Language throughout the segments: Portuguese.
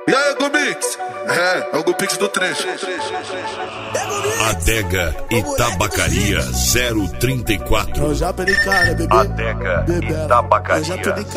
E aí, Gumix? É o Gumix do trecho. Adega e Tabacaria 034. Eu já pedi cara, bebê. Adega e Tabacaria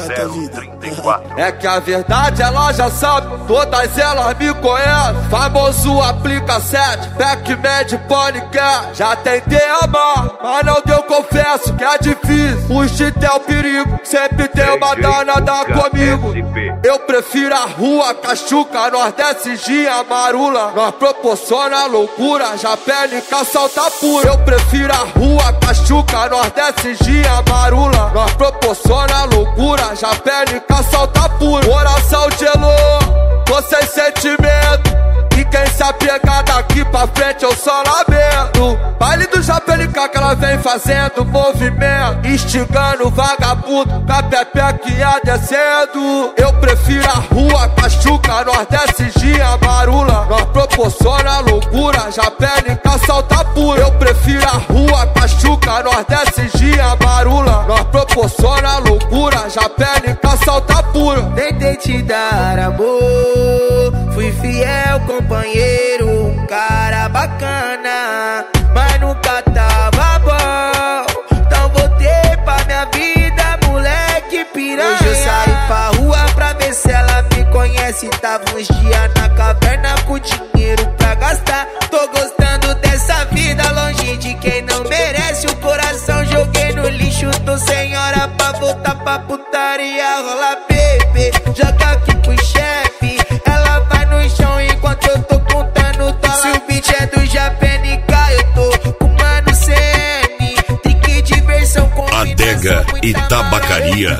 034. É que a verdade ela já sabe, todas elas me conhecem. Famoso aplica 7, Pac-Man, Ponycat. Já tentei amar, mas não deu, confesso que é difícil. O cheat é o perigo, sempre tem uma danada comigo. Eu prefiro a rua, Cachuca, Nordeste, Gia, Marula. Nós proporciona loucura, já pele com salta pura. Eu prefiro a rua, Cachuca, Nordeste, Gia, Marula. Nós proporciona loucura, já pele com salta pura. Coração gelou, tô sem sentimento. E quem se apegar daqui pra frente eu só lamento. Baile do Japelica que ela vem fazendo movimento, instigando vagabundo, com a pepequinha descendo. Eu prefiro a rua, Cachuca, Nordeste, Gia, Marula. Nós proporciona loucura, Japelica salta pura. Eu prefiro a rua, Cachuca, Nordeste, Gia, Marula. Nós proporciona loucura, Japelica salta pura. Tentei te dar amor, fui fiel companheiro, um cara bacana, mas nunca tava bom. Então voltei pra minha vida, moleque piranha. Hoje eu saí pra rua pra ver se ela me conhece. Tava uns dias na caverna com dinheiro pra gastar. Tô gostando dessa vida, longe de quem não merece. O coração joguei no lixo, tô sem hora pra voltar pra putaria. Rola bebê, joga aqui pro chefe. Ela vai no chão enquanto eu tô contando dólar. Se o beat é do Japelica, eu tô com mano CM. Tem que diversão com Adega e Tabacaria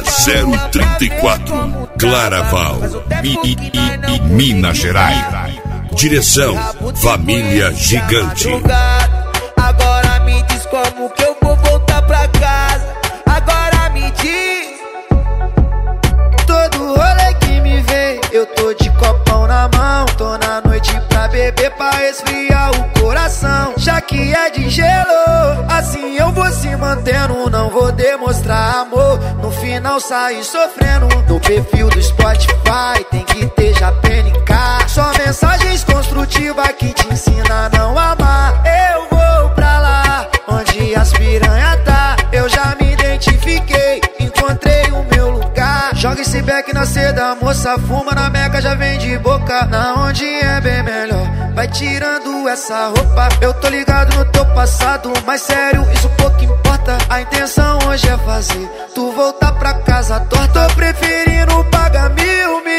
034, Claraval, Minas Gerais. Direção Família Gigante. Agora me diz como que eu vou voltar pra casa. Agora me diz. Todo rolê que me vem, eu tô de copão na mão. Tô na noite pra beber, pra esfriar o coração. Já que é de gelo, assim eu vou se mantendo. Não vou demonstrar amor, no final sair sofrendo. No perfil do Spotify tem que ter Japelica. Só mensagens construtivas que te ensina a não amar. Eu vou pra lá, onde as piranha tá. Eu já me identifiquei, encontrei o meu lugar. Joga esse beck na seda, moça, fuma na meca, já vem de boca. Na onde é bem melhor, vai tirando essa roupa. Eu tô ligado no teu passado, mas sério, isso pouco importa. A intenção hoje é fazer tu voltar pra casa torta. Tô preferindo pagar mil.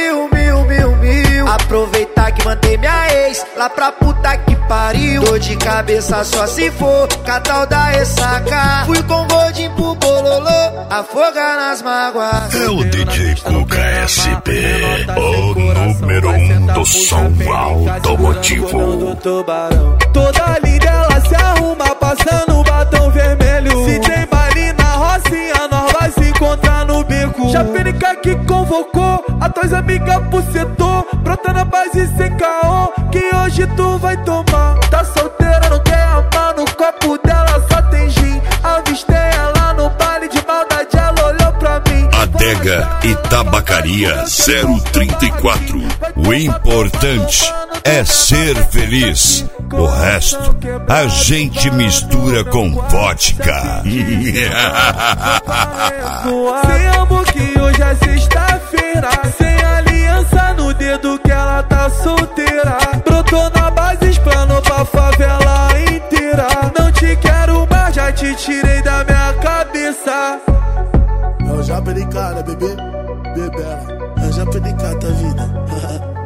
Aproveitar que mandei minha ex lá pra puta que pariu. Tô de cabeça só se for catal da ressaca. Fui com gordinho pro bololô, afogar nas mágoas. É o DJ Cuca SP, o número 1 do som automotivo. Toda linda ela se arruma, passando batom vermelho. Se tem baile na Rocinha, nós vai se encontrar no beco. Japelica que convocou a tuas amigas pro setor. Brota na base sem caô, que hoje tu vai tomar. Tá solteira, não quer amar, no copo dela só tem gin. Avistei ela no baile de maldade, ela olhou pra mim. Adega e Tabacaria 034. O importante é ser feliz. O resto a gente mistura com vodka. Sem amor que hoje é sexta-feira, sem aliança no dedo que ela tá solteira. Brotou na base, explanou pra favela inteira. Não te quero mais, já te tirei da minha cabeça. Eu já pedi cara, bebê. Bebê, eu já pedi cara, tá vida.